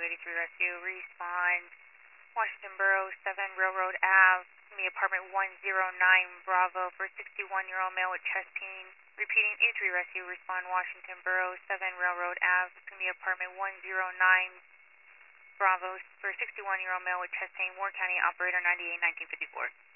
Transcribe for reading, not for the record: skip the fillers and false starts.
83 Rescue. Respond Washington Borough 7 Railroad Ave, me apartment 109 Bravo for 61-year-old male with chest pain. Repeating 83 Rescue. Respond Washington Borough 7 Railroad Ave, me apartment 109 Bravo for 61-year-old male with chest pain. Warren County Operator 98 1954.